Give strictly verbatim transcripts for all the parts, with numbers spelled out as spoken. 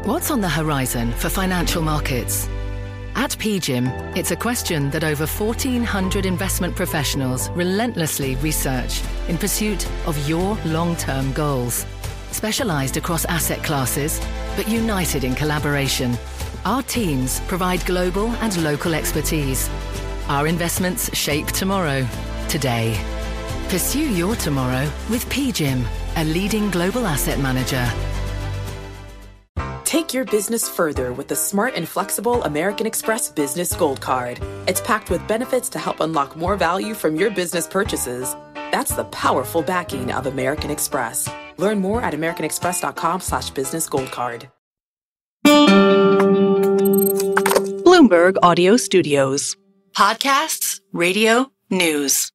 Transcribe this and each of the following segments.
What's on the horizon for financial markets? At P G I M, it's a question that over fourteen hundred investment professionals relentlessly research in pursuit of your long-term goals. Specialized across asset classes, but united in collaboration, our teams provide global and local expertise. Our investments shape tomorrow, today. Pursue your tomorrow with P G I M, a leading global asset manager. Take your business further with the smart and flexible American Express Business Gold Card. It's packed with benefits to help unlock more value from your business purchases. That's the powerful backing of American Express. Learn more at americanexpress.com slash business gold card. Bloomberg Audio Studios. Podcasts, radio, news.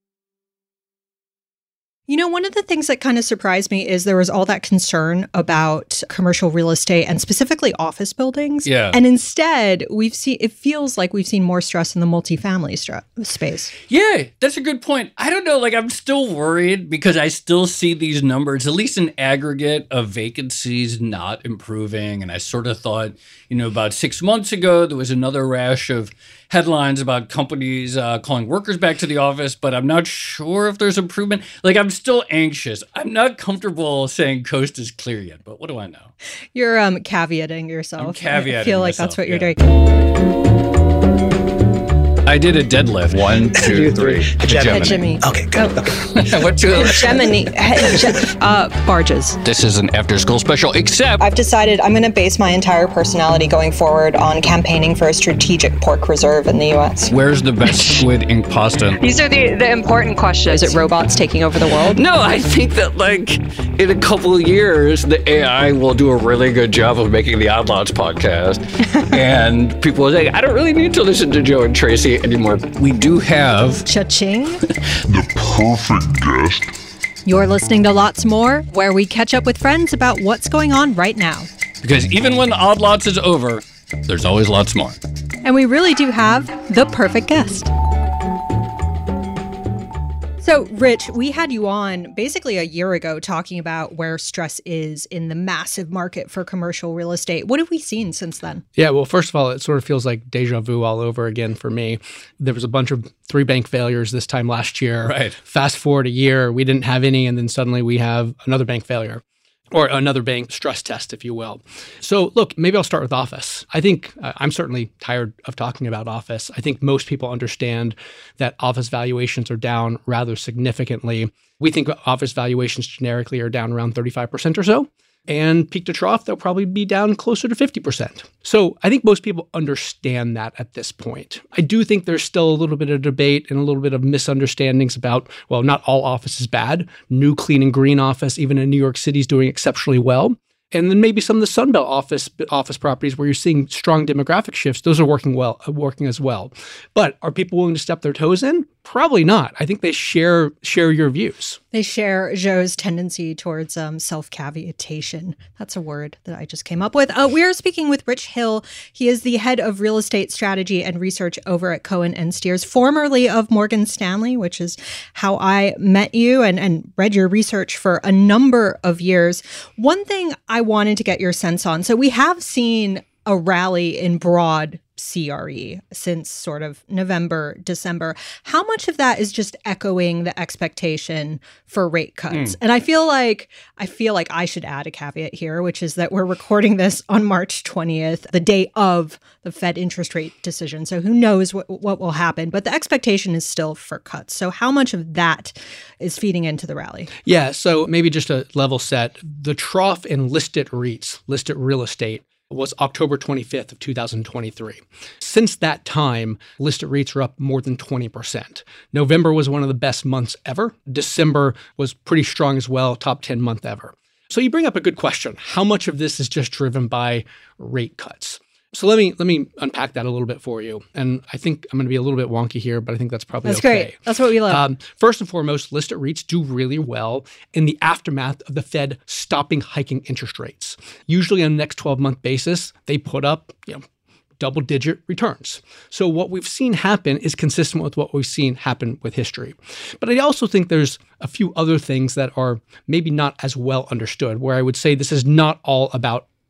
You know, one of the things that kind of surprised me is there was all that concern about commercial real estate and specifically office buildings. Yeah. And instead, we've seen, it feels like we've seen more stress in the multifamily stra- space. Yeah, that's a good point. I don't know, like I'm still worried because I still see these numbers, at least in aggregate, of vacancies not improving. And I sort of thought, you know, about six months ago, there was another rash of headlines about companies uh, calling workers back to the office, but I'm not sure if there's improvement. Like, I'm still anxious. I'm not comfortable saying coast is clear yet, but what do I know? You're um, caveating yourself. I'm caveating I feel like myself, that's what you're yeah. doing. I did a deadlift. One, two, three. Hegemony. Hegemony. Okay, good. Oh. What to? Hegemony. Hege- uh, barges. This is an after-school special, except I've decided I'm going to base my entire personality going forward on campaigning for a strategic pork reserve in the U S. Where's the best squid ink pasta? These are the, the important questions. Is it robots taking over the world? No, I think that, like, in a couple of years, the A I will do a really good job of making the Odd Lots podcast. And people will say, I don't really need to listen to Joe and Tracy anymore. We do have... Cha-ching. The perfect guest. You're listening to Lots More, where we catch up with friends about what's going on right now. Because even when Odd Lots is over, there's always lots more. And we really do have the perfect guest. So, Rich, we had you on basically a year ago talking about where stress is in the massive market for commercial real estate. What have we seen since then? Yeah, well, first of all, it sort of feels like deja vu all over again for me. There was a bunch of three bank failures this time last year. Right. Fast forward a year, we didn't have any, and then suddenly we have another bank failure. Or another bank stress test, if you will. So look, maybe I'll start with office. I think uh, I'm certainly tired of talking about office. I think most people understand that office valuations are down rather significantly. We think office valuations generically are down around thirty-five percent or so. And peak to trough, they'll probably be down closer to fifty percent. So I think most people understand that at this point. I do think there's still a little bit of debate and a little bit of misunderstandings about, well, not all office is bad. New, clean, and green office, even in New York City, is doing exceptionally well. And then maybe some of the Sunbelt office office properties where you're seeing strong demographic shifts, those are working well, working as well. But are people willing to step their toes in? Probably not. I think they share share your views. They share Joe's tendency towards um, self-cavitation. That's a word that I just came up with. Uh, we are speaking with Rich Hill. He is the head of real estate strategy and research over at Cohen and Steers, formerly of Morgan Stanley, which is how I met you and, and read your research for a number of years. One thing I wanted to get your sense on. So we have seen a rally in broad C R E since sort of November, December. How much of that is just echoing the expectation for rate cuts? Mm. And I feel like I feel like I should add a caveat here, which is that we're recording this on March twentieth, the day of the Fed interest rate decision. So who knows what, what will happen, but the expectation is still for cuts. So how much of that is feeding into the rally? Yeah, so maybe just a level set. The trough in listed REITs, listed real estate, was October twenty-fifth of two thousand twenty-three. Since that time, listed REITs are up more than twenty percent. November was one of the best months ever. December was pretty strong as well, top ten month ever. So you bring up a good question. How much of this is just driven by rate cuts? So let me let me unpack that a little bit for you. And I think I'm going to be a little bit wonky here, but I think that's probably that's okay. Great. That's what we love. Um, first and foremost, listed REITs do really well in the aftermath of the Fed stopping hiking interest rates. Usually on a next twelve-month basis, they put up, you know, double-digit returns. So what we've seen happen is consistent with what we've seen happen with history. But I also think there's a few other things that are maybe not as well understood, where I would say this is not all about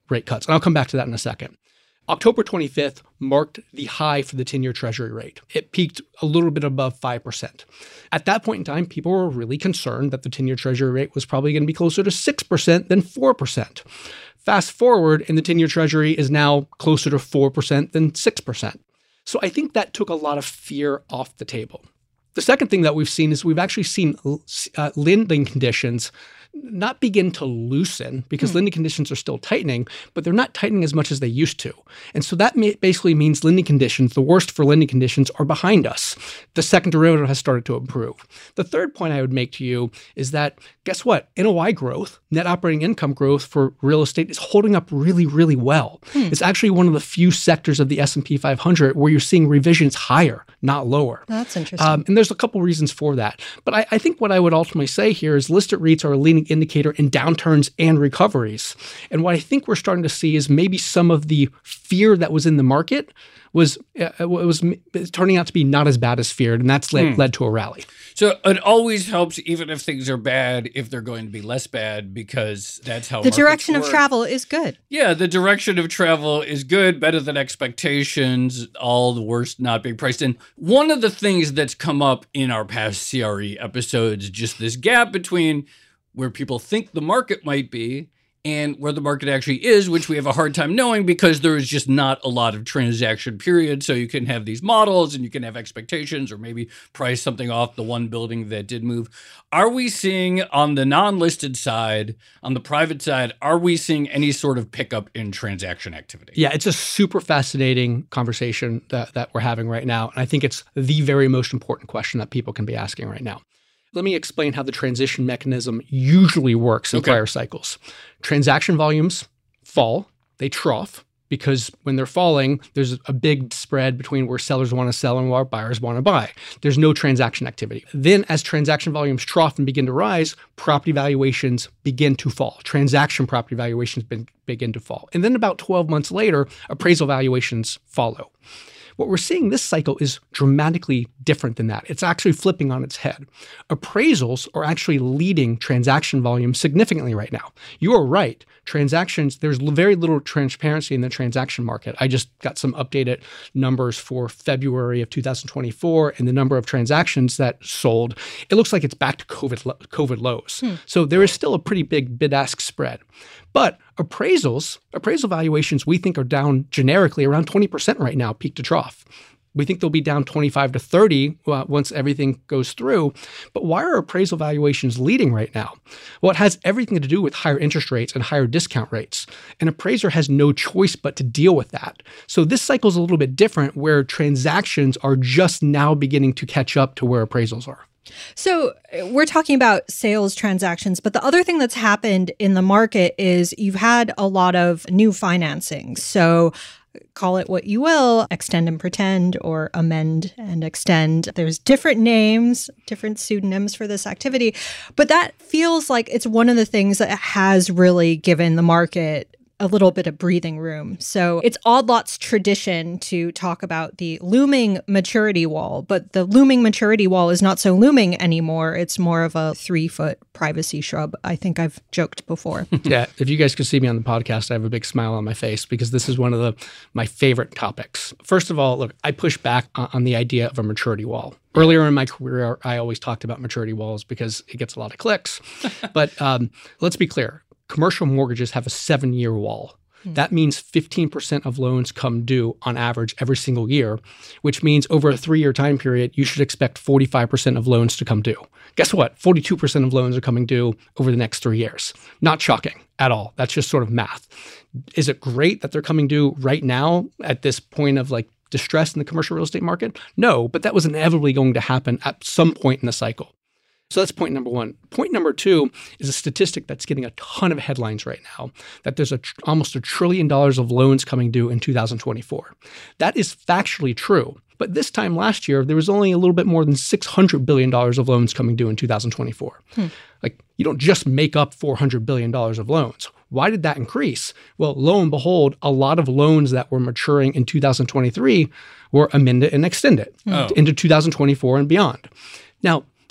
rate cuts. And I'll come back to that in a second. October twenty-fifth marked the high for the ten-year Treasury rate. It peaked a little bit above five percent. At that point in time, people were really concerned that the ten-year Treasury rate was probably going to be closer to six percent than four percent. Fast forward, and the ten-year Treasury is now closer to four percent than six percent. So I think that took a lot of fear off the table. The second thing that we've seen is we've actually seen uh, lending conditions not begin to loosen because mm. lending conditions are still tightening, but they're not tightening as much as they used to. And so that may, basically means lending conditions, the worst for lending conditions, are behind us. The second derivative has started to improve. The third point I would make to you is that, guess what? N O I growth, net operating income growth for real estate is holding up really, really well. Mm. It's actually one of the few sectors of the S and P five hundred where you're seeing revisions higher, not lower. That's interesting. Um, and there's a couple reasons for that. But I, I think what I would ultimately say here is listed REITs are a leading indicator in downturns and recoveries. And what I think we're starting to see is maybe some of the fear that was in the market was uh, was turning out to be not as bad as feared, and that's led, mm. led to a rally. So it always helps, even if things are bad, if they're going to be less bad, because that's how the direction work. of travel is good. Yeah, the direction of travel is good, better than expectations, all the worst not being priced in. One of the things that's come up in our past C R E episodes, just this gap between where people think the market might be and where the market actually is, which we have a hard time knowing because there is just not a lot of transaction period. So you can have these models and you can have expectations or maybe price something off the one building that did move. Are we seeing on the non-listed side, on the private side, are we seeing any sort of pickup in transaction activity? Yeah, it's a super fascinating conversation that, that we're having right now. And I think it's the very most important question that people can be asking right now. Let me explain how the transition mechanism usually works in okay. prior cycles. Transaction volumes fall, they trough, because when they're falling, there's a big spread between where sellers want to sell and where buyers want to buy. There's no transaction activity. Then as transaction volumes trough and begin to rise, property valuations begin to fall. Transaction property valuations begin to fall. And then about twelve months later, appraisal valuations follow. What we're seeing this cycle is dramatically different than that. It's actually flipping on its head. Appraisals are actually leading transaction volume significantly right now. You are right. Transactions, there's very little transparency in the transaction market. I just got some updated numbers for February of two thousand twenty-four and the number of transactions that sold. It looks like it's back to COVID, COVID lows. Hmm. So there is still a pretty big bid-ask spread. But appraisals, appraisal valuations, we think are down generically around twenty percent right now, peak to trough. We think they'll be down twenty-five to thirty uh, once everything goes through. But why are appraisal valuations leading right now? Well, it has everything to do with higher interest rates and higher discount rates. An appraiser has no choice but to deal with that. So this cycle is a little bit different where transactions are just now beginning to catch up to where appraisals are. So we're talking about sales transactions, but the other thing that's happened in the market is you've had a lot of new financing. So call it what you will, extend and pretend or amend and extend. There's different names, different pseudonyms for this activity, but that feels like it's one of the things that has really given the market a little bit of breathing room. So it's Odd Lot's tradition to talk about the looming maturity wall, but the looming maturity wall is not so looming anymore. It's more of a three-foot privacy shrub. I think I've joked before. Yeah, if you guys could see me on the podcast, I have a big smile on my face because this is one of the my favorite topics. First of all, look, I push back on the idea of a maturity wall. Earlier in my career, I always talked about maturity walls because it gets a lot of clicks. But um, let's be clear. Commercial mortgages have a seven-year wall. Hmm. That means fifteen percent of loans come due on average every single year, which means over a three-year time period, you should expect forty-five percent of loans to come due. Guess what? forty-two percent of loans are coming due over the next three years. Not shocking at all. That's just sort of math. Is it great that they're coming due right now at this point of like distress in the commercial real estate market? No, but that was inevitably going to happen at some point in the cycle. So that's point number one. Point number two is a statistic that's getting a ton of headlines right now, that there's a tr- almost a trillion dollars of loans coming due in two thousand twenty-four. That is factually true. But this time last year, there was only a little bit more than six hundred billion dollars of loans coming due in two thousand twenty-four. Hmm. Like, you don't just make up four hundred billion dollars of loans. Why did that increase? Well, lo and behold, a lot of loans that were maturing in two thousand twenty-three were amended and extended oh. into two thousand twenty-four and beyond. Now,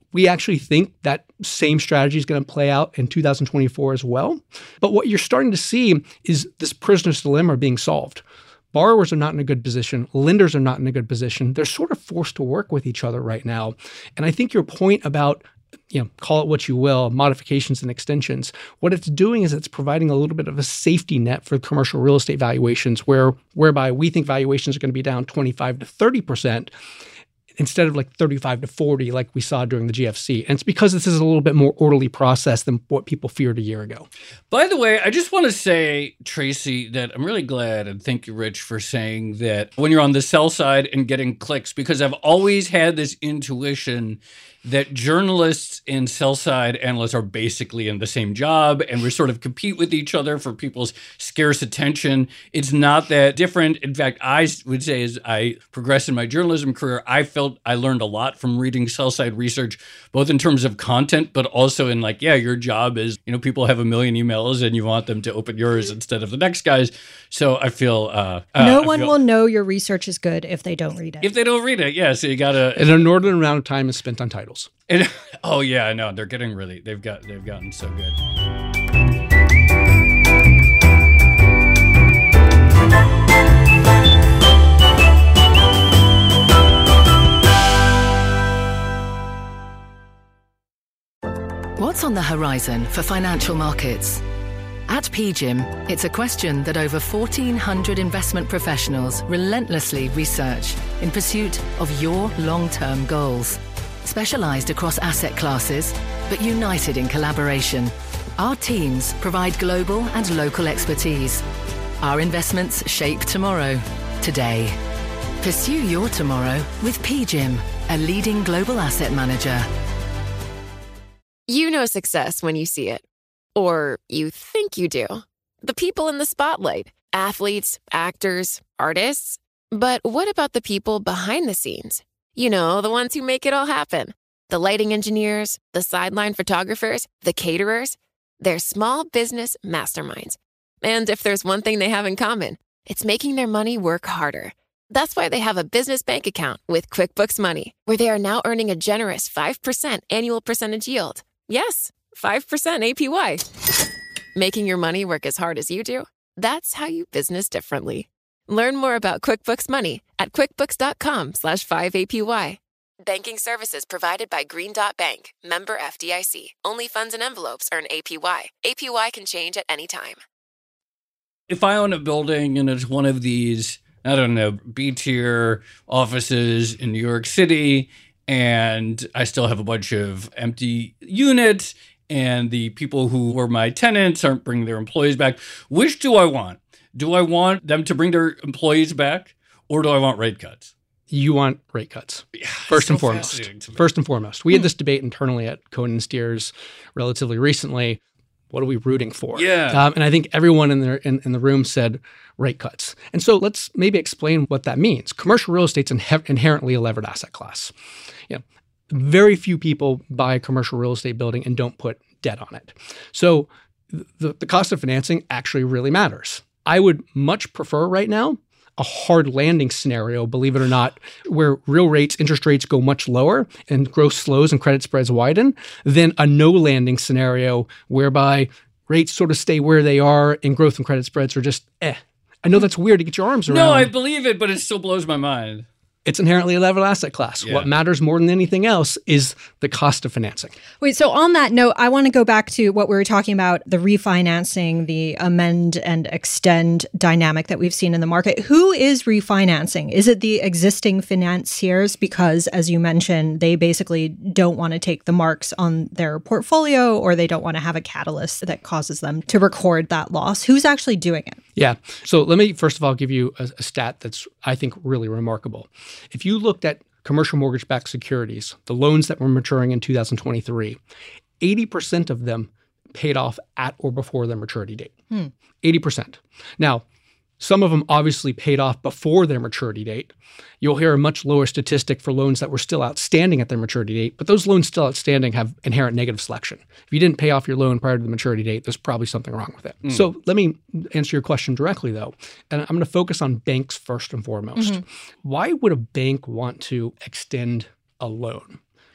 We actually think that same strategy is going to play out in two thousand twenty-four as well. But what you're starting to see is this prisoner's dilemma being solved. Borrowers are not in a good position. Lenders are not in a good position. They're sort of forced to work with each other right now. And I think your point about, you know, call it what you will, modifications and extensions, what it's doing is it's providing a little bit of a safety net for commercial real estate valuations, where whereby we think valuations are going to be down twenty-five to thirty percent. Instead of like thirty-five to forty like we saw during the G F C. And it's because this is a little bit more orderly process than what people feared a year ago. By the way, I just want to say, Tracy, that I'm really glad, and thank you, Rich, for saying that when you're on the sell side and getting clicks, because I've always had this intuition that journalists and sell-side analysts are basically in the same job, and we sort of compete with each other for people's scarce attention. It's not that different. In fact, I would say as I progressed in my journalism career, I felt I learned a lot from reading sell-side research, both in terms of content, but also in like, yeah, your job is, you know, people have a million emails and you want them to open yours instead of the next guy's. So I feel... Uh, no uh, one feel, will know your research is good if they don't read it. If they don't read it, yeah. So you got to... And an inordinate amount of time is spent on titles. And, oh yeah, I know. They're getting really, they've got, they've gotten so good. What's on the horizon for financial markets? At P G I M, it's a question that over fourteen hundred investment professionals relentlessly research in pursuit of your long-term goals. Specialized across asset classes, but united in collaboration, our teams provide global and local expertise. Our investments shape tomorrow, today. Pursue your tomorrow with P G I M, a leading global asset manager. You know success when you see it. Or you think you do. The people in the spotlight, athletes, actors, artists. But what about the people behind the scenes? You know, the ones who make it all happen. The lighting engineers, the sideline photographers, the caterers. They're small business masterminds. And if there's one thing they have in common, it's making their money work harder. That's why they have a business bank account with QuickBooks Money, where they are now earning a generous five percent annual percentage yield. Yes, five percent A P Y. Making your money work as hard as you do? That's how you business differently. Learn more about QuickBooks Money at quickbooks.com slash 5APY. Banking services provided by Green Dot Bank, member F D I C. Only funds and envelopes earn A P Y. A P Y can change at any time. If I own a building and it's one of these, I don't know, B-tier offices in New York City, and I still have a bunch of empty units, and the people who were my tenants aren't bringing their employees back, which do I want? Do I want them to bring their employees back, or do I want rate cuts? You want rate cuts, yeah, first so and foremost. First and foremost. We hmm. had this debate internally at Cohen and Steers relatively recently. What are we rooting for? Yeah. Um, and I think everyone in the, in, in the room said rate cuts. And so let's maybe explain what that means. Commercial real estate's inhe- inherently a levered asset class. You know, very few people buy a commercial real estate building and don't put debt on it. So the, the cost of financing actually really matters. I would much prefer right now a hard landing scenario, believe it or not, where real rates, interest rates go much lower and growth slows and credit spreads widen, than a no landing scenario whereby rates sort of stay where they are and growth and credit spreads are just eh. I know that's weird to get your arms around. No, I believe it, but it still blows my mind. It's inherently a levered asset class. Yeah. What matters more than anything else is the cost of financing. Wait, so on that note, I want to go back to what we were talking about, the refinancing, the amend and extend dynamic that we've seen in the market. Who is refinancing? Is it the existing financiers? Because, as you mentioned, they basically don't want to take the marks on their portfolio, or they don't want to have a catalyst that causes them to record that loss. Who's actually doing it? Yeah. So let me, first of all, give you a, a stat that's, I think, really remarkable. If you looked at commercial mortgage-backed securities, the loans that were maturing in two thousand twenty-three, eighty percent of them paid off at or before their maturity date. Hmm. eighty percent. Now, some of them obviously paid off before their maturity date. You'll hear a much lower statistic for loans that were still outstanding at their maturity date, but those loans still outstanding have inherent negative selection. If you didn't pay off your loan prior to the maturity date, there's probably something wrong with it. Mm. So let me answer your question directly, though, and I'm going to focus on banks first and foremost. Mm-hmm. Why would a bank want to extend a loan?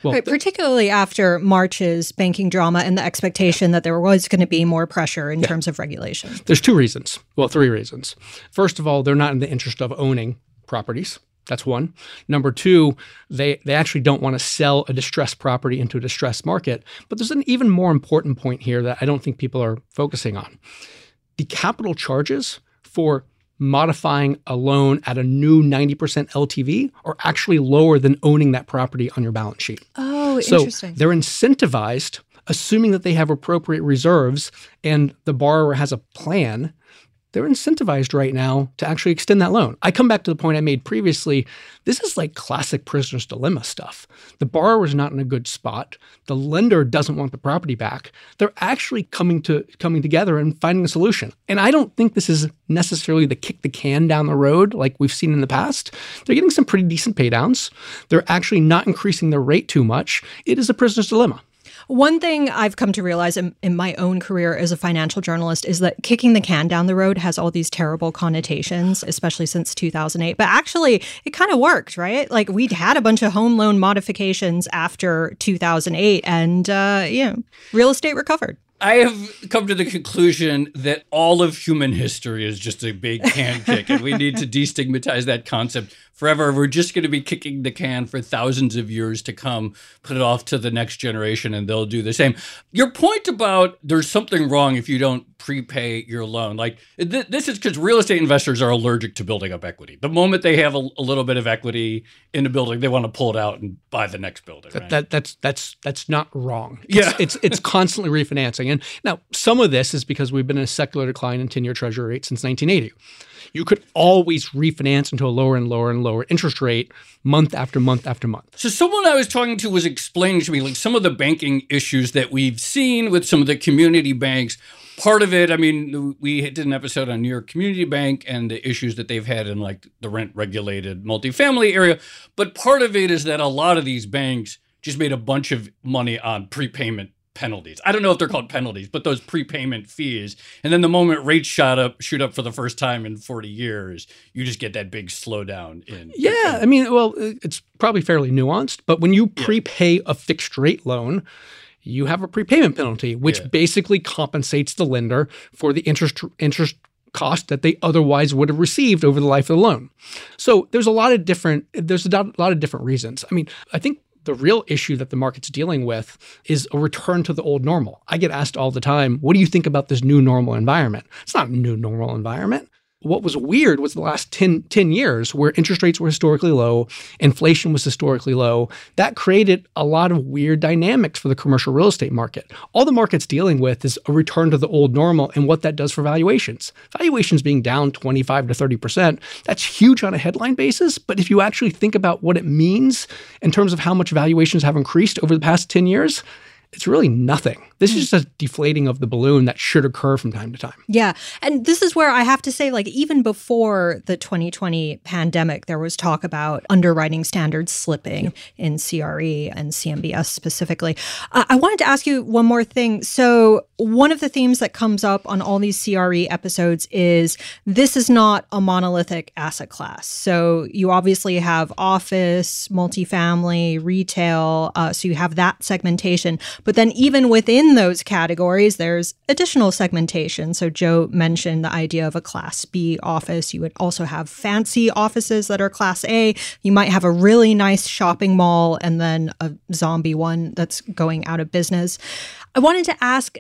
Well, right, particularly after March's banking drama and the expectation that there was going to be more pressure in yeah. terms of regulation. There's two reasons. Well, three reasons. First of all, they're not in the interest of owning properties. That's one. Number two, they, they actually don't want to sell a distressed property into a distressed market. But there's an even more important point here that I don't think people are focusing on. The capital charges for modifying a loan at a new ninety percent L T V are actually lower than owning that property on your balance sheet. Oh, so interesting. They're incentivized, assuming that they have appropriate reserves and the borrower has a plan. They're incentivized right now to actually extend that loan. I come back to the point I made previously. This is like classic prisoner's dilemma stuff. The borrower's not in a good spot. The lender doesn't want the property back. They're actually coming to coming together and finding a solution. And I don't think this is necessarily the kick the can down the road like we've seen in the past. They're getting some pretty decent pay downs. They're actually not increasing their rate too much. It is a prisoner's dilemma. One thing I've come to realize in, in my own career as a financial journalist is that kicking the can down the road has all these terrible connotations, especially since two thousand eight. But actually, it kind of worked, right? Like we'd had a bunch of home loan modifications after two thousand eight and, uh, you know, real estate recovered. I have come to the conclusion that all of human history is just a big can kick, and we need to destigmatize that concept forever. We're just going to be kicking the can for thousands of years to come, put it off to the next generation, and they'll do the same. Your point about there's something wrong if you don't prepay your loan, like th- this is because real estate investors are allergic to building up equity. The moment they have a, a little bit of equity in a building, they want to pull it out and buy the next building. Right? That, that that's that's that's not wrong. It's, yeah, it's it's constantly refinancing, and now some of this is because we've been in a secular decline in ten-year Treasury rate since nineteen eighty. You could always refinance into a lower and lower and lower interest rate month after month after month. So someone I was talking to was explaining to me like some of the banking issues that we've seen with some of the community banks. Part of it, I mean, we did an episode on New York Community Bank and the issues that they've had in like the rent-regulated multifamily area. But part of it is that a lot of these banks just made a bunch of money on prepayment penalties. I don't know if they're called penalties, but those prepayment fees. And then the moment rates shot up, shoot up for the first time in forty years, you just get that big slowdown in. Yeah, I mean, well, it's probably fairly nuanced, but when you prepay a fixed rate loan, you have a prepayment penalty, which yeah. basically compensates the lender for the interest interest cost that they otherwise would have received over the life of the loan. So there's a lot of different there's a lot of different reasons. I mean, I think the real issue that the market's dealing with is a return to the old normal. I get asked all the time, what do you think about this new normal environment? It's not a new normal environment. What was weird was the last ten, ten years where interest rates were historically low, inflation was historically low. That created a lot of weird dynamics for the commercial real estate market. All the market's dealing with is a return to the old normal and what that does for valuations. Valuations being down twenty-five to thirty percent, that's huge on a headline basis. But if you actually think about what it means in terms of how much valuations have increased over the past ten years, it's really nothing. This is just a deflating of the balloon that should occur from time to time. Yeah. And this is where I have to say, like, even before the twenty twenty pandemic, there was talk about underwriting standards slipping yep. in C R E and C M B S specifically. Uh, I wanted to ask you one more thing. So one of the themes that comes up on all these C R E episodes is this is not a monolithic asset class. So you obviously have office, multifamily, retail. Uh, so you have that segmentation. But then even within those categories, there's additional segmentation. So Joe mentioned the idea of a Class B office. You would also have fancy offices that are Class A. You might have a really nice shopping mall and then a zombie one that's going out of business. I wanted to ask,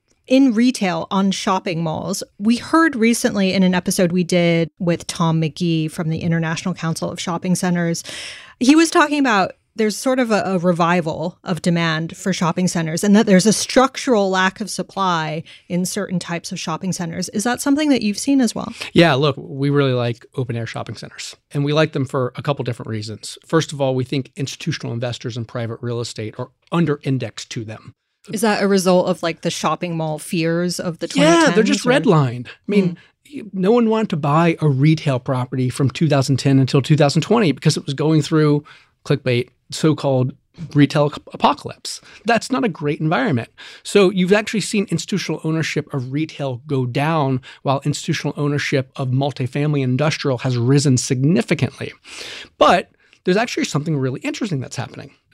in retail on shopping malls, we heard recently in an episode we did with Tom McGee from the International Council of Shopping Centers, he was talking about there's sort of a, a revival of demand for shopping centers and that there's a structural lack of supply in certain types of shopping centers. Is that something that you've seen as well? Yeah, look, we really like open air shopping centers, and we like them for a couple different reasons. First of all, we think institutional investors in private real estate are under indexed to them. Is that a result of like the shopping mall fears of the twenty tens? Yeah, they're just or? redlined. I mean, mm. no one wanted to buy a retail property from two thousand ten until two thousand twenty because it was going through clickbait, so-called retail apocalypse. That's not a great environment. So you've actually seen institutional ownership of retail go down while institutional ownership of multifamily industrial has risen significantly. But there's actually something really interesting that's happening.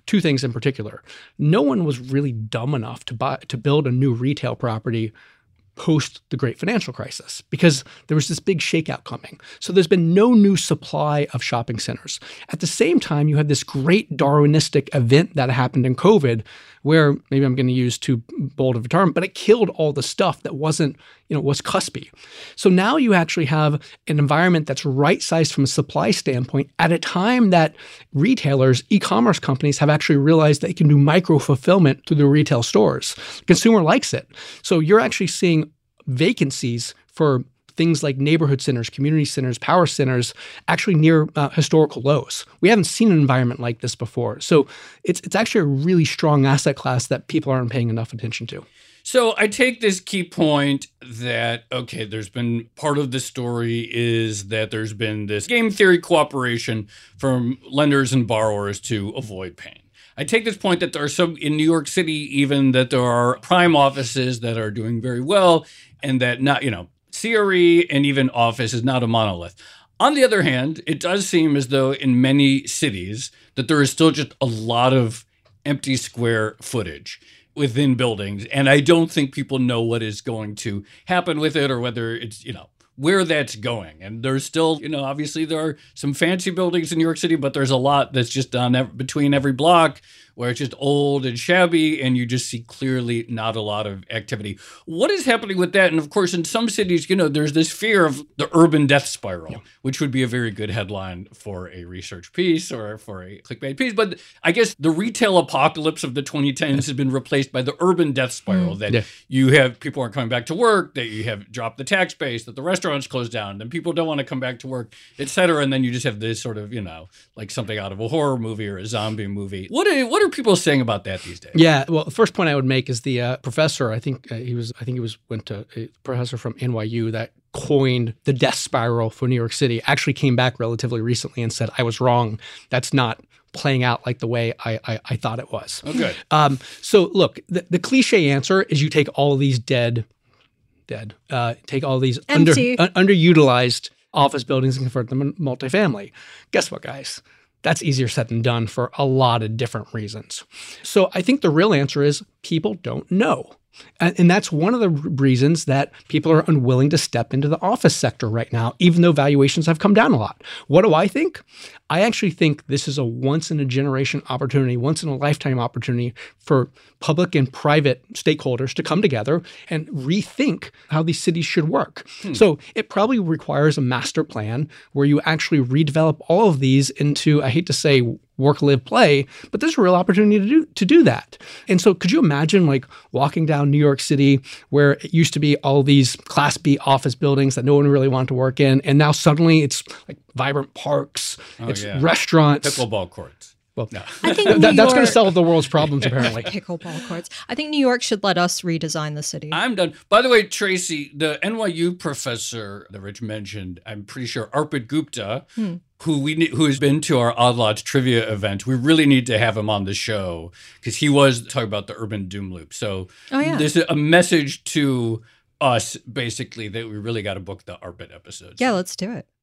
two things in particular. No one was really dumb enough to buy to build a new retail property post the great financial crisis because there was this big shakeout coming. So there's been no new supply of shopping centers. At the same time, you had this great Darwinistic event that happened in COVID where maybe I'm going to use too bold of a term, but it killed all the stuff that wasn't, you know, was cuspy. So now you actually have an environment that's right-sized from a supply standpoint at a time that retailers, e-commerce companies have actually realized they can do micro-fulfillment through the retail stores. The consumer likes it. So you're actually seeing vacancies for things like neighborhood centers, community centers, power centers, actually near uh, historical lows. We haven't seen an environment like this before. So it's it's actually a really strong asset class that people aren't paying enough attention to. So I take this key point that, okay, there's been part of the story is that there's been this game theory cooperation from lenders and borrowers to avoid pain. I take this point that there are some in New York City, even that there are prime offices that are doing very well and that not, you know, C R E and even office is not a monolith. On the other hand, it does seem as though in many cities that there is still just a lot of empty square footage within buildings. And I don't think people know what is going to happen with it or whether it's, you know, where that's going. And there's still, you know, obviously there are some fancy buildings in New York City, but there's a lot that's just on ev- between every block where it's just old and shabby and you just see clearly not a lot of activity. What is happening with that? And of course, in some cities, you know, there's this fear of the urban death spiral, yeah. which would be a very good headline for a research piece or for a clickbait piece. But I guess the retail apocalypse of the twenty tens has been replaced by the urban death spiral mm. that yeah. you have people aren't coming back to work, that you have dropped the tax base, that the restaurants closed down, then people don't want to come back to work, et cetera. And then you just have this sort of, you know, like something out of a horror movie or a zombie movie. What are, what are people saying about that these days? Yeah, well, the first point I would make is the uh, professor, I think uh, he was, I think he was, went to a professor from N Y U that coined the death spiral for New York City, actually came back relatively recently and said, I was wrong. That's not playing out like the way I, I, I thought it was. Okay. Um, so look, the, the cliche answer is you take all of these dead, dead, uh, take all these under, uh, underutilized office buildings and convert them into multifamily. Guess what, guys? That's easier said than done for a lot of different reasons. So I think the real answer is people don't know. And, and that's one of the reasons that people are unwilling to step into the office sector right now, even though valuations have come down a lot. What do I think? I actually think this is a once-in-a-generation opportunity, once-in-a-lifetime opportunity for public and private stakeholders to come together and rethink how these cities should work. Hmm. So it probably requires a master plan where you actually redevelop all of these into, I hate to say, work, live, play, but there's a real opportunity to do to do that. And so could you imagine like walking down New York City where it used to be all these Class B office buildings that no one really wanted to work in, and now suddenly it's like vibrant parks, oh, it's yeah. restaurants. Pickleball courts. Well, no. I think that, New that's going York- to solve the world's problems, apparently. Pickleball courts. I think New York should let us redesign the city. I'm done. By the way, Tracy, the N Y U professor that Rich mentioned, I'm pretty sure Arpit Gupta, hmm. who we who has been to our Odd Lots trivia event, we really need to have him on the show because he was talking about the urban doom loop. So oh, yeah. there's a message to us, basically, that we really got to book the Arpit episodes. Yeah, let's do it.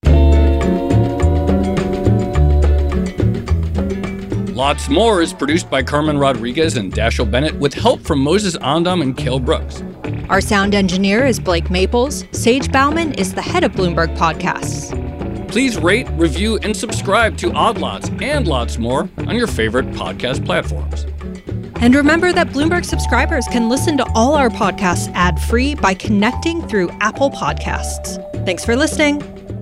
Lots More is produced by Carmen Rodriguez and Dashiell Bennett with help from Moses Ondam and Cale Brooks. Our sound engineer is Blake Maples. Sage Bauman is the head of Bloomberg Podcasts. Please rate, review, and subscribe to Odd Lots and Lots More on your favorite podcast platforms. And remember that Bloomberg subscribers can listen to all our podcasts ad-free by connecting through Apple Podcasts. Thanks for listening.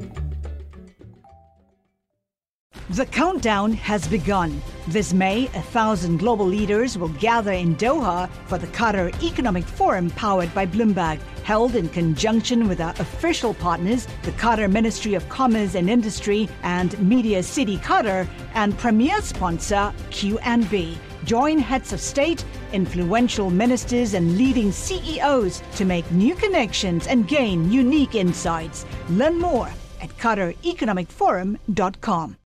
The countdown has begun. This May, a thousand global leaders will gather in Doha for the Qatar Economic Forum powered by Bloomberg, held in conjunction with our official partners, the Qatar Ministry of Commerce and Industry and Media City Qatar, and premier sponsor Q and B. Join heads of state, influential ministers, and leading C E Os to make new connections and gain unique insights. Learn more at qatar economic forum dot com.